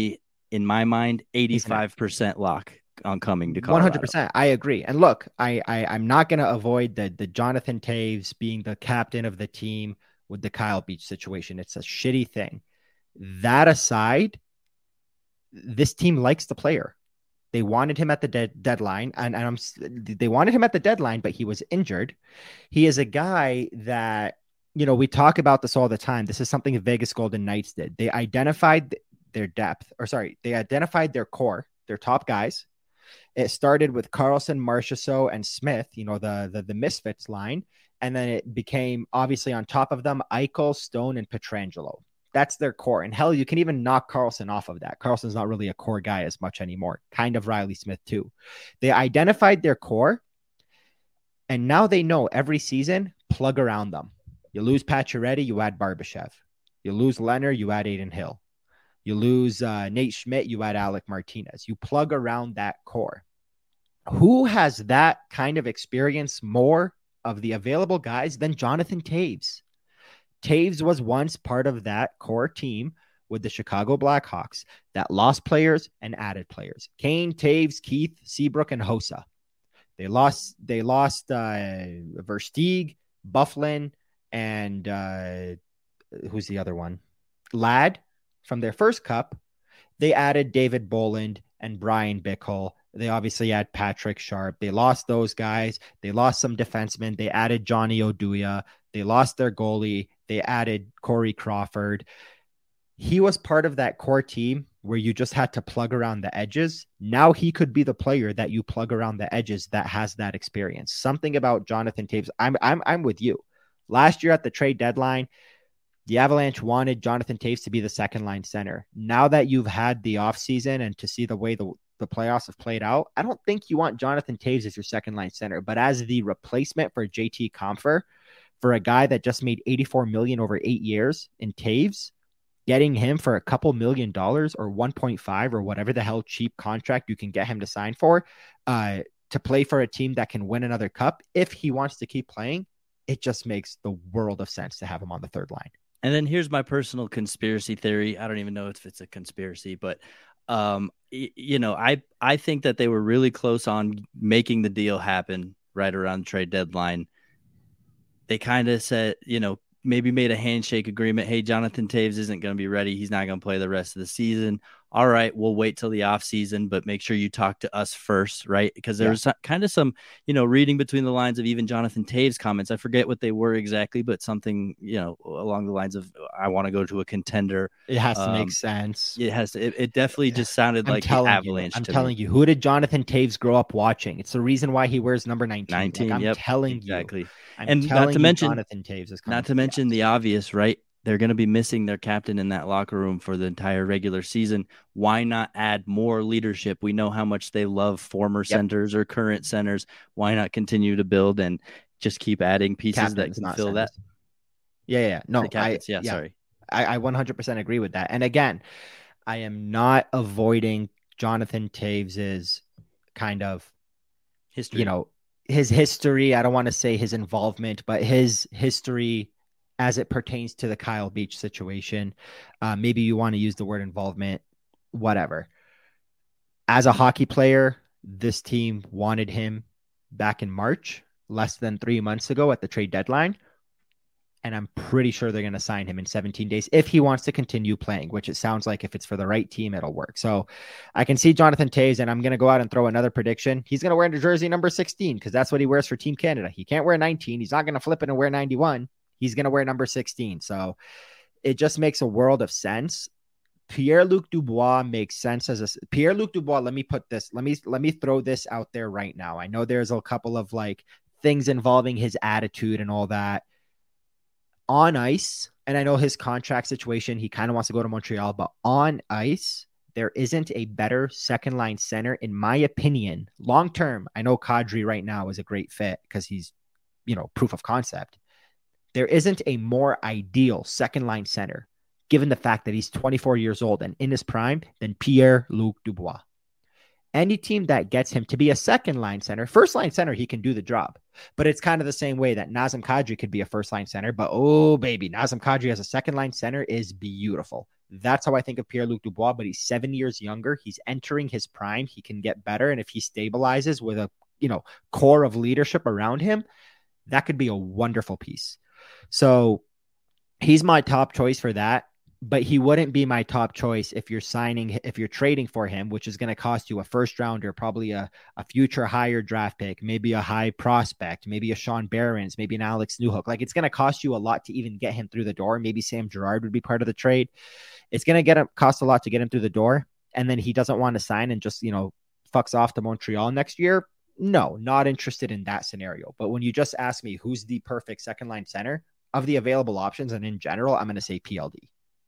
A: in my mind,
B: He's an
A: 85% lock on coming to Colorado.
B: 100%. I agree. And look, I'm not going to avoid the Jonathan Toews being the captain of the team with the Kyle Beach situation. It's a shitty thing. That aside, this team likes the player. They wanted him at the deadline, and they wanted him at the deadline, but he was injured. He is a guy that, we talk about this all the time. This is something Vegas Golden Knights did. They identified their depth, they identified their core, their top guys. It started with Carlson, Marchessault, and Smith, the Misfits line. And then it became, obviously, on top of them, Eichel, Stone, and Pietrangelo. That's their core. And hell, you can even knock Carlson off of that. Carlson's not really a core guy as much anymore. Kind of Riley Smith, too. They identified their core, and now they know every season, plug around them. You lose Pacioretty, you add Barbashev. You lose Leonard, you add Adin Hill. You lose Nate Schmidt, you add Alec Martinez. You plug around that core. Who has that kind of experience more of the available guys than Jonathan Toews? Toews was once part of that core team with the Chicago Blackhawks that lost players and added players. Kane, Toews, Keith, Seabrook, and Hossa. They lost Versteeg, Bufflin, and who's the other one? Ladd from their first cup. They added David Boland and Brian Bickle. They obviously had Patrick Sharp. They lost those guys. They lost some defensemen. They added Johnny Oduya. They lost their goalie. They added Corey Crawford. He was part of that core team where you just had to plug around the edges. Now he could be the player that you plug around the edges that has that experience. Something about Jonathan Toews. I'm with you. Last year at the trade deadline, the Avalanche wanted Jonathan Toews to be the second line center. Now that you've had the offseason and to see the way the playoffs have played out, I don't think you want Jonathan Toews as your second line center, but as the replacement for JT Compher, for a guy that just made $84 million over 8 years in Toews, getting him for a couple $1 million or 1.5 or whatever the hell cheap contract you can get him to sign for, to play for a team that can win another cup, if he wants to keep playing, it just makes the world of sense to have him on the third line.
A: And then here's my personal conspiracy theory. I don't even know if it's a conspiracy, but I think that they were really close on making the deal happen right around the trade deadline. They kind of said, maybe made a handshake agreement. Hey, Jonathan Toews isn't going to be ready. He's not going to play the rest of the season. All right, we'll wait till the off season, but make sure you talk to us first, right? Because there was kind of some, reading between the lines of even Jonathan Toews' comments. I forget what they were exactly, but something, along the lines of, I want to go to a contender.
B: It has to make sense.
A: It has to. It definitely just sounded like the Avalanche.
B: I'm telling you, who did Jonathan Toews grow up watching? It's the reason why he wears number 19. I'm telling you.
A: Exactly.
B: And not to mention Jonathan Toews is coming.
A: Not to mention the obvious, right? They're going to be missing their captain in that locker room for the entire regular season. Why not add more leadership? We know how much they love former centers or current centers. Why not continue to build and just keep adding pieces that can fill that?
B: Yeah. No,
A: sorry.
B: I 100% agree with that. And again, I am not avoiding Jonathan Toews's kind of
A: history.
B: His history. I don't want to say his involvement, but his history as it pertains to the Kyle Beach situation. Maybe you want to use the word involvement, whatever. As a hockey player, this team wanted him back in March, less than 3 months ago at the trade deadline. And I'm pretty sure they're going to sign him in 17 days if he wants to continue playing, which it sounds like if it's for the right team, it'll work. So I can see Jonathan Toews, and I'm going to go out and throw another prediction. He's going to wear the jersey number 16 because that's what he wears for Team Canada. He can't wear 19. He's not going to flip it and wear 91. He's going to wear number 16. So it just makes a world of sense. Pierre-Luc Dubois makes sense Pierre-Luc Dubois. Let me throw this out there right now. I know there's a couple of things involving his attitude and all that on ice. And I know his contract situation, he kind of wants to go to Montreal, but on ice, there isn't a better second line center, in my opinion, long-term. I know Kadri right now is a great fit because he's, proof of concept. There isn't a more ideal second line center, given the fact that he's 24 years old and in his prime, than Pierre-Luc Dubois. Any team that gets him to be a second line center, first line center, he can do the job. But it's kind of the same way that Nazem Kadri could be a first line center. But oh, baby, Nazem Kadri as a second line center is beautiful. That's how I think of Pierre-Luc Dubois, but he's 7 years younger. He's entering his prime. He can get better. And if he stabilizes with a, core of leadership around him, that could be a wonderful piece. So he's my top choice for that. But he wouldn't be my top choice if you're trading for him, which is going to cost you a first rounder, probably a future higher draft pick, maybe a high prospect, maybe a Sean Behrens, maybe an Alex Newhook. Like, it's going to cost you a lot to even get him through the door. Maybe Sam Girard would be part of the trade. It's going to cost a lot to get him through the door. And then he doesn't want to sign and just, fucks off to Montreal next year. No, not interested in that scenario. But when you just ask me who's the perfect second line center of the available options, and in general, I'm going to say PLD.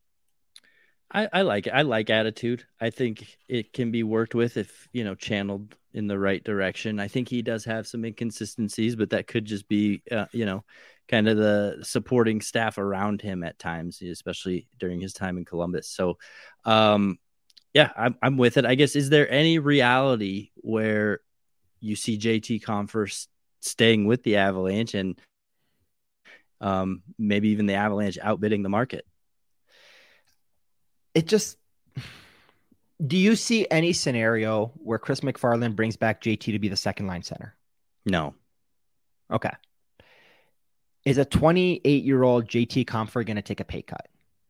A: I like it. I like attitude. I think it can be worked with if, channeled in the right direction. I think he does have some inconsistencies, but that could just be, kind of the supporting staff around him at times, especially during his time in Columbus. So, yeah, I'm with it. I guess, is there any reality where you see JT Compher staying with the Avalanche and maybe even the Avalanche outbidding the market?
B: Do you see any scenario where Chris MacFarland brings back JT to be the second line center?
A: No.
B: Okay. Is a 28-year-old JT Compher going to take a pay cut?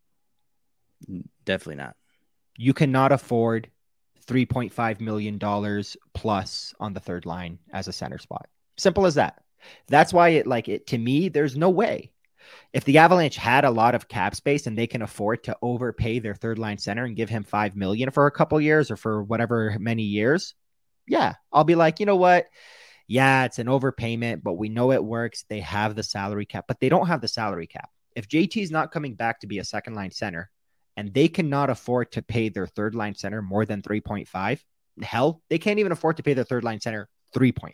A: Definitely not.
B: You cannot afford $3.5 million plus on the third line as a center spot. Simple as that. That's why to me, there's no way. If the Avalanche had a lot of cap space and they can afford to overpay their third line center and give him $5 million for a couple years or for whatever many years, yeah, I'll be like, you know what? Yeah, it's an overpayment, but we know it works. They have the salary cap, but they don't have the salary cap. If JT is not coming back to be a second line center and they cannot afford to pay their third line center more than 3.5, hell, they can't even afford to pay their third line center 3.5.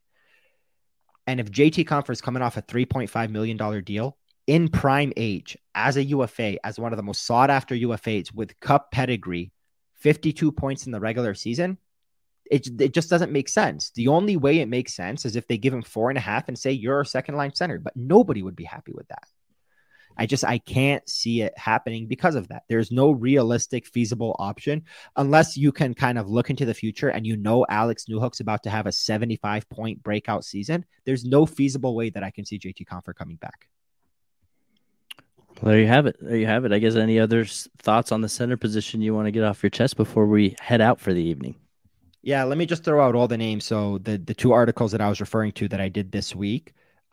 B: And if JT Compher is coming off a $3.5 million deal in prime age as a UFA, as one of the most sought after UFAs with cup pedigree, 52 points in the regular season, it just doesn't make sense. The only way it makes sense is if they give him 4.5 and say you're a second line center, but nobody would be happy with that. I can't see it happening because of that. There's no realistic, feasible option unless you can kind of look into the future and Alex Newhook's about to have a 75-point breakout season. There's no feasible way that I can see JT Compher coming back.
A: Well, there you have it. I guess any other thoughts on the center position you want to get off your chest before we head out for the evening?
B: Yeah, let me just throw out all the names. So the two articles that I was referring to that I did this week,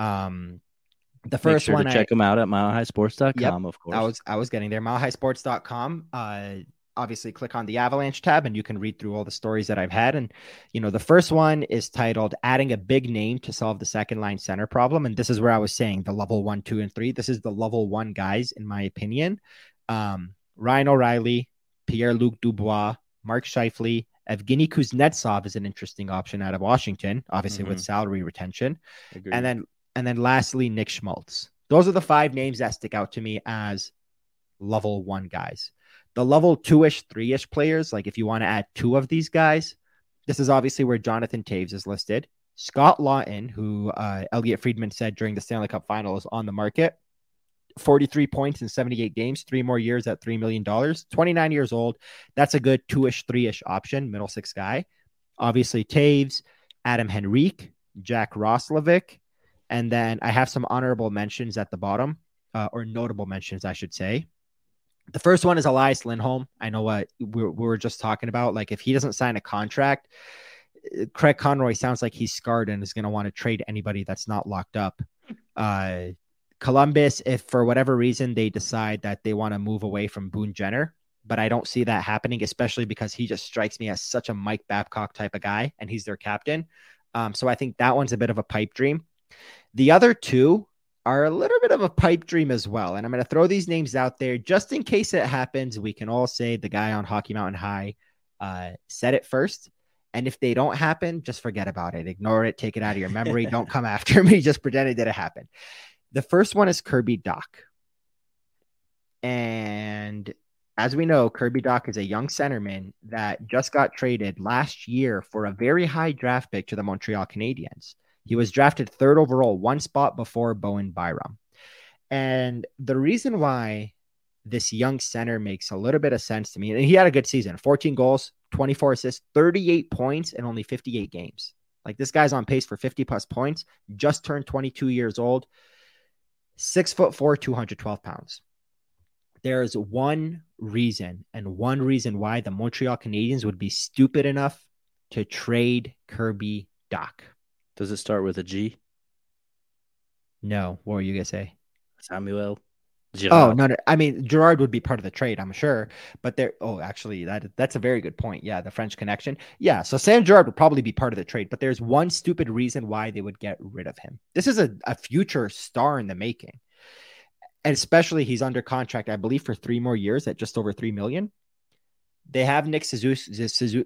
B: the first
A: Make sure
B: one,
A: to check them out at milehighsports.com,
B: yep,
A: of course.
B: I was getting there. Milehighsports.com. Obviously, click on the Avalanche tab and you can read through all the stories that I've had. And, the first one is titled Adding a Big Name to Solve the Second Line Center Problem. And this is where I was saying the level 1, 2, and 3. This is the level 1 guys, in my opinion. Ryan O'Reilly, Pierre-Luc Dubois, Mark Scheifele, Evgeny Kuznetsov is an interesting option out of Washington, obviously with salary retention.
A: Agreed.
B: And then lastly, Nick Schmaltz. Those are the 5 names that stick out to me as level 1 guys. The level 2-ish, 3-ish players, like if you want to add 2 of these guys, this is obviously where Jonathan Toews is listed. Scott Laughton, who Elliot Friedman said during the Stanley Cup final is on the market. 43 points in 78 games, 3 more years at $3 million, 29 years old. That's a good 2-ish, 3-ish option, middle 6 guy. Obviously, Toews, Adam Henrique, Jack Roslovic, and then I have some honorable mentions at the bottom, or notable mentions, I should say. The first one is Elias Lindholm. I know what we were just talking about. Like, if he doesn't sign a contract, Craig Conroy sounds like he's scarred and is going to want to trade anybody that's not locked up. Columbus, if for whatever reason they decide that they want to move away from Boone Jenner, but I don't see that happening, especially because he just strikes me as such a Mike Babcock type of guy, and he's their captain. So I think that one's a bit of a pipe dream. The other 2 are a little bit of a pipe dream as well. And I'm going to throw these names out there just in case it happens. We can all say the guy on Hockey Mountain High said it first. And if they don't happen, just forget about it. Ignore it. Take it out of your memory. Don't come after me. Just pretend it didn't happen. The first one is Kirby Dach. And as we know, Kirby Dach is a young centerman that just got traded last year for a very high draft pick to the Montreal Canadiens. He was drafted 3rd overall, 1 spot before Bowen Byram. And the reason why this young center makes a little bit of sense to me. And he had a good season, 14 goals, 24 assists, 38 points, and only 58 games. Like this guy's on pace for 50 plus points, just turned 22 years old, 6'4", 212 pounds. There is one reason why the Montreal Canadiens would be stupid enough to trade Kirby Dach.
A: Does it start with a G?
B: No. What were you going to say?
A: Samuel
B: Girard. Oh, no. I mean, Girard would be part of the trade, I'm sure. But actually, that's a very good point. Yeah, the French connection. Yeah, so Sam Girard would probably be part of the trade. But there's one stupid reason why they would get rid of him. This is a future star in the making. And especially he's under contract, I believe, for 3 more years at just over $3 million. They have Nick Suzuki.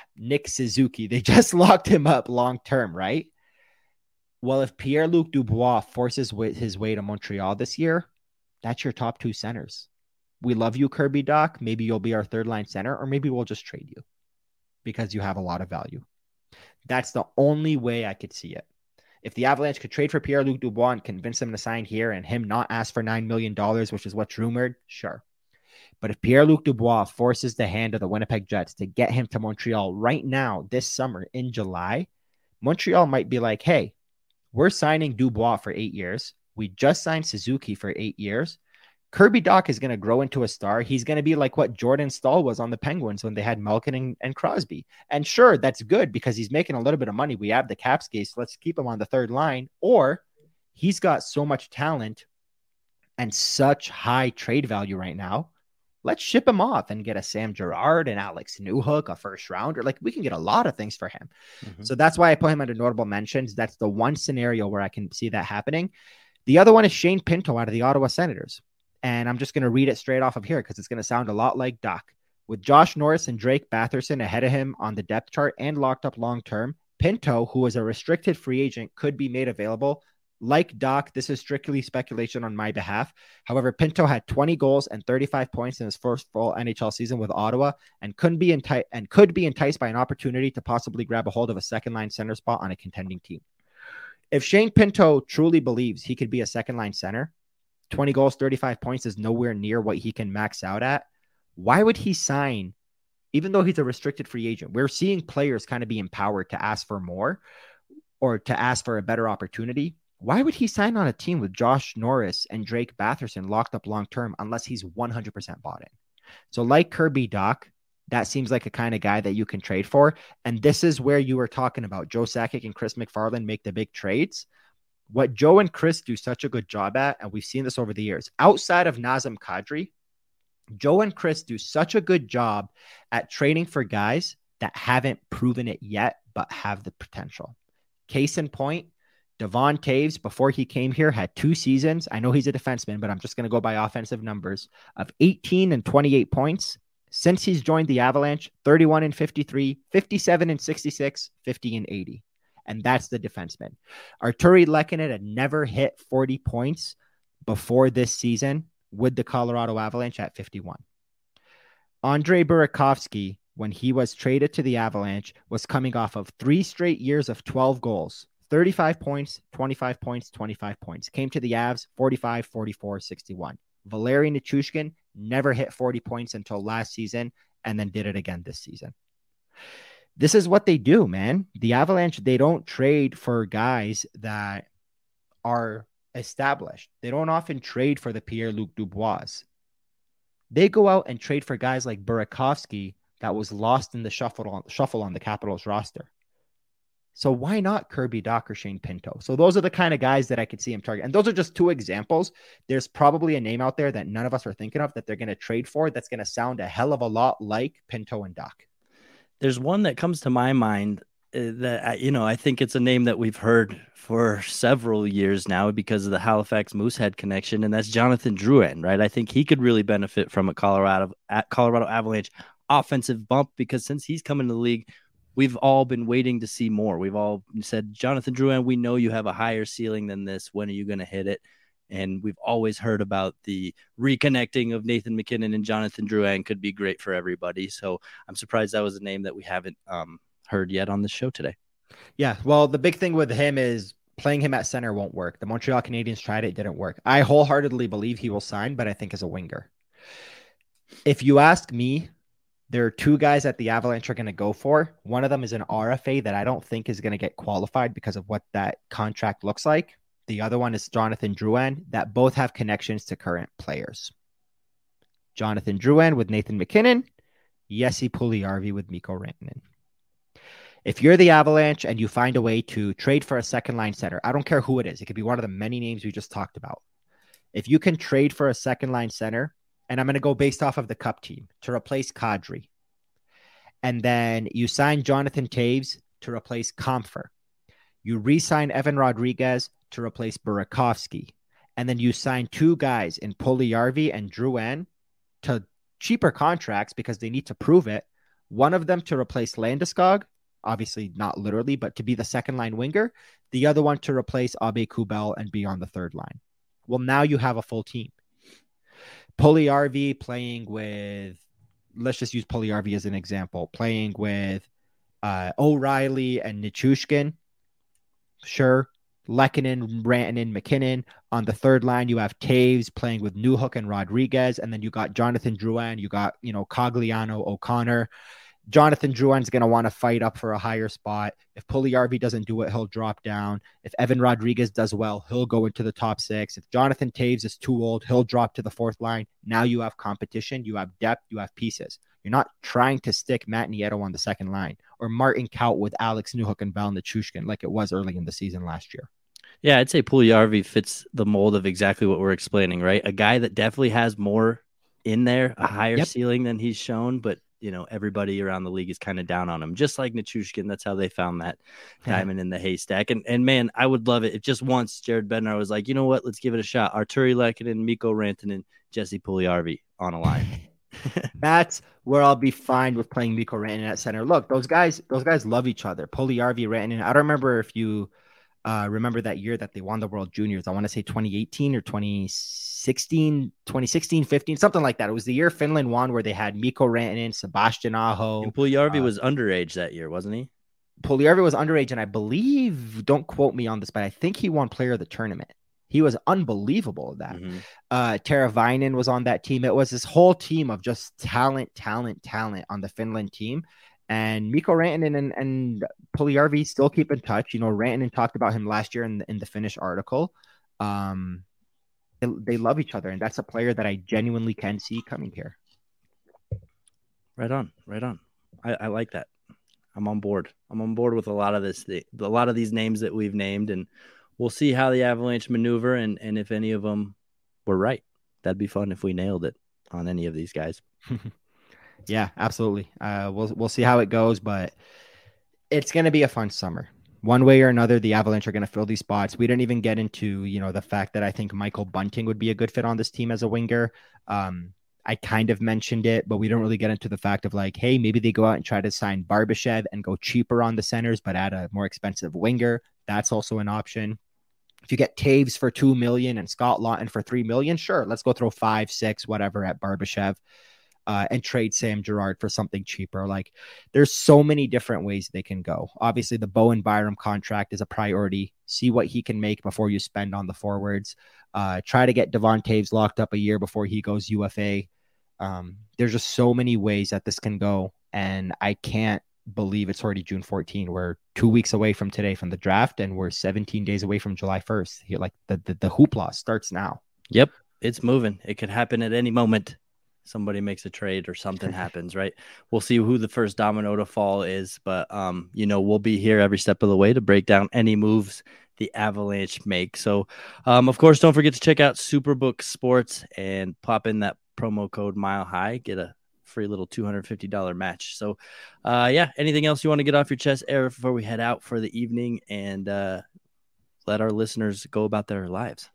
B: They just locked him up long term, right? Well, if Pierre-Luc Dubois forces his way to Montreal this year, that's your top 2 centers. We love you, Kirby Dach. Maybe you'll be our third line center, or maybe we'll just trade you because you have a lot of value. That's the only way I could see it. If the Avalanche could trade for Pierre-Luc Dubois and convince him to sign here and him not ask for $9 million, which is what's rumored, sure. But if Pierre-Luc Dubois forces the hand of the Winnipeg Jets to get him to Montreal right now, this summer in July, Montreal might be like, hey, we're signing Dubois for 8 years. We just signed Suzuki for 8 years. Kirby Dach is going to grow into a star. He's going to be like what Jordan Staal was on the Penguins when they had Malkin and Crosby. And sure, that's good because he's making a little bit of money. We have the cap space. Let's keep him on the third line. Or he's got so much talent and such high trade value right now. Let's ship him off and get a Sam Girard and Alex Newhook, a first rounder. Like we can get a lot of things for him. Mm-hmm. So that's why I put him under notable mentions. That's the one scenario where I can see that happening. The other one is Shane Pinto out of the Ottawa Senators. And I'm just going to read it straight off of here because it's going to sound a lot like Dach. With Josh Norris and Drake Batherson ahead of him on the depth chart and locked up long-term, Pinto, who is a restricted free agent, could be made available. Like Dach, this is strictly speculation on my behalf. However, Pinto had 20 goals and 35 points in his first full NHL season with Ottawa and could be enticed by an opportunity to possibly grab a hold of a second-line center spot on a contending team. If Shane Pinto truly believes he could be a second-line center, 20 goals, 35 points is nowhere near what he can max out at. Why would he sign, even though he's a restricted free agent? We're seeing players kind of be empowered to ask for more or to ask for a better opportunity. Why would he sign on a team with Josh Norris and Drake Batherson locked up long-term unless he's 100% bought in? So like Kirby Dach, that seems like a kind of guy that you can trade for. And this is where you were talking about Joe Sakic and Chris McFarland make the big trades. What Joe and Chris do such a good job at, and we've seen this over the years, outside of Nazem Kadri, Joe and Chris do such a good job at trading for guys that haven't proven it yet, but have the potential. Case in point, Devon Toews, before he came here, had 2 seasons. I know he's a defenseman, but I'm just going to go by offensive numbers of 18 and 28 points. Since he's joined the Avalanche, 31 and 53, 57 and 66, 50 and 80. And that's the defenseman. Arturi Lehkonen had never hit 40 points before this season with the Colorado Avalanche at 51. Andre Burakovsky, when he was traded to the Avalanche, was coming off of 3 straight years of 12 goals, 35 points, 25 points, 25 points. Came to the Avs, 45, 44, 61. Valeri Nichushkin never hit 40 points until last season and then did it again this season. This is what they do, man. The Avalanche, they don't trade for guys that are established. They don't often trade for the Pierre-Luc Dubois. They go out and trade for guys like Burakovsky that was lost in the shuffle on the Capitals roster. So why not Kirby Dach or Shane Pinto? So those are the kind of guys that I could see him target. And those are just 2 examples. There's probably a name out there that none of us are thinking of that they're going to trade for that's going to sound a hell of a lot like Pinto and Dach.
A: There's one that comes to my mind that, I think it's a name that we've heard for several years now because of the Halifax Moosehead connection, and that's Jonathan Drouin, right? I think he could really benefit from a Colorado Avalanche offensive bump because since he's come into the league, we've all been waiting to see more. We've all said, Jonathan Drouin, we know you have a higher ceiling than this. When are you going to hit it? And we've always heard about the reconnecting of Nathan MacKinnon and Jonathan Drouin could be great for everybody. So I'm surprised that was a name that we haven't heard yet on the show today.
B: Yeah, well, the big thing with him is playing him at center won't work. The Montreal Canadiens tried it, didn't work. I wholeheartedly believe he will sign, but I think as a winger. If you ask me, there are two guys that the Avalanche are going to go for. One of them is an RFA that I don't think is going to get qualified because of what that contract looks like. The other one is Jonathan Drouin, that both have connections to current players. Jonathan Drouin with Nathan MacKinnon, Jesse Puljujarvi with Mikko Rantanen. If you're the Avalanche and you find a way to trade for a second line center, I don't care who it is. It could be one of the many names we just talked about. If you can trade for a second line center, and I'm going to go based off of the Cup team to replace Kadri, and then you sign Jonathan Toews to replace Compher. You re-sign Evan Rodrigues to replace Burakovsky. And then you sign two guys in Puljujarvi and Drouin to cheaper contracts because they need to prove it. One of them to replace Landeskog, obviously not literally, but to be the second line winger. The other one to replace Abe Kubel and be on the third line. Well, now you have a full team. Puljujarvi playing with, let's just use Puljujarvi as an example, playing with O'Reilly and Nichushkin. Sure. Lehkonen, Rantanen, MacKinnon. On the third line, you have Toews playing with Newhook and Rodrigues. And then you got Jonathan Drouin. You got, Cogliano, O'Connor. Jonathan Drouin's going to want to fight up for a higher spot. If Puljujarvi doesn't do it, he'll drop down. If Evan Rodrigues does well, he'll go into the top six. If Jonathan Toews is too old, he'll drop to the fourth line. Now you have competition, you have depth, you have pieces. You're not trying to stick Matt Nieto on the second line or Martin Kaut with Alex Newhook and Val Nichushkin like it was early in the season last year.
A: Yeah, I'd say Puljujarvi fits the mold of exactly what we're explaining, right? A guy that definitely has more in there, a higher ceiling than he's shown, but everybody around the league is kind of down on him, just like Nichushkin. That's how they found that diamond in the haystack. And man, I would love it if just once Jared Bednar was like, you know what, let's give it a shot. Arturi Lehkonen, Mikko Rantanen, Jesse Puljujarvi on a line.
B: That's where I'll be fine with playing Mikko Rantanen at center. Look, those guys love each other. Puljujarvi, Rantanen. I don't remember if you remember that year that they won the World Juniors. I want to say 2018 or 2016, 15, something like that. It was the year Finland won where they had Mikko Rantanen, Sebastian Aho.
A: And Puljujarvi was underage that year, wasn't he?
B: Puljujarvi was underage, and I believe, don't quote me on this, but I think he won player of the tournament. He was unbelievable at that. Tara Väinen was on that team. It was this whole team of just talent on the Finland team. And Mikko Rantanen and Puljujarvi still keep in touch. Rantanen talked about him last year in the Finnish article. They love each other, and that's a player that I genuinely can see coming here.
A: Right on. I like that. I'm on board. With a lot of this, a lot of these names that we've named, and we'll see how the Avalanche maneuver and if any of them were right. That'd be fun if we nailed it on any of these guys.
B: Yeah, absolutely. We'll see how it goes, but it's going to be a fun summer. One way or another, the Avalanche are going to fill these spots. We didn't even get into, the fact that I think Michael Bunting would be a good fit on this team as a winger. I kind of mentioned it, but we don't really get into the fact of like, hey, maybe they go out and try to sign Barbashev and go cheaper on the centers, but add a more expensive winger. That's also an option. If you get Toews for $2 million and Scott Laughton for $3 million, sure, let's go throw 5, 6, whatever at Barbashev. And trade Sam Girard for something cheaper. Like, there's so many different ways they can go. Obviously, the Bowen Byram contract is a priority. See what he can make before you spend on the forwards. Try to get Devon Toews locked up a year before he goes UFA. There's just so many ways that this can go, and I can't believe it's already June 14. We're 2 weeks away from today from the draft, and we're 17 days away from July 1st. Like the hoopla starts now.
A: Yep, it's moving. It could happen at any moment. Somebody makes a trade or something happens, right? We'll see who the first domino to fall is, but we'll be here every step of the way to break down any moves the Avalanche make. So, of course, don't forget to check out Superbook Sports and pop in that promo code Mile High, get a free little $250 match. So, anything else you want to get off your chest, Eric, before we head out for the evening and let our listeners go about their lives?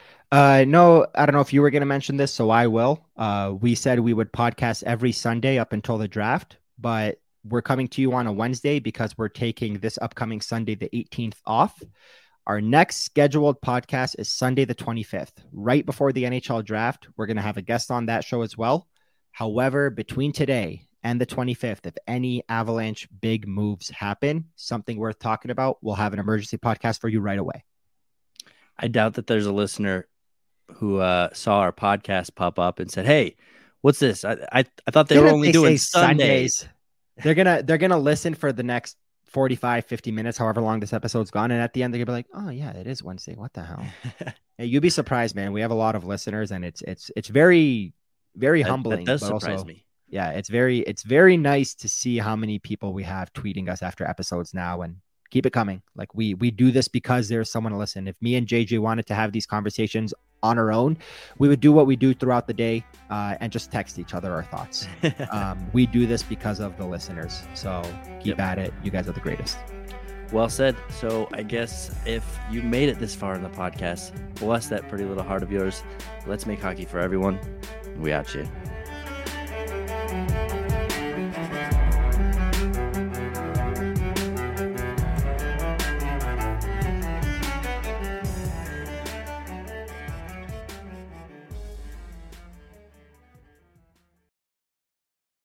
B: No, I don't know if you were going to mention this, so I will. We said we would podcast every Sunday up until the draft, but we're coming to you on a Wednesday because we're taking this upcoming Sunday, the 18th, off. Our next scheduled podcast is Sunday, the 25th, right before the NHL draft. We're going to have a guest on that show as well. However, between today and the 25th, if any Avalanche big moves happen, something worth talking about, we'll have an emergency podcast for you right away.
A: I doubt that there's a listener who saw our podcast pop up and said, hey, What's this? I thought they were only doing Sundays.
B: They're gonna listen for the next 45, 50 minutes, however long this episode's gone, and at the end they're gonna be like, oh yeah, it is Wednesday. What the hell? Hey, you'd be surprised, man. We have a lot of listeners, and it's very, very humbling.
A: That does surprise me.
B: Yeah, it's very nice to see how many people we have tweeting us after episodes now, and keep it coming. Like we do this because there's someone to listen. If me and JJ wanted to have these conversations on our own, we would do what we do throughout the day and just text each other our thoughts. We do this because of the listeners. So keep at it. You guys are the greatest.
A: Well said. So I guess if you made it this far in the podcast, bless that pretty little heart of yours. Let's make hockey for everyone. We out you.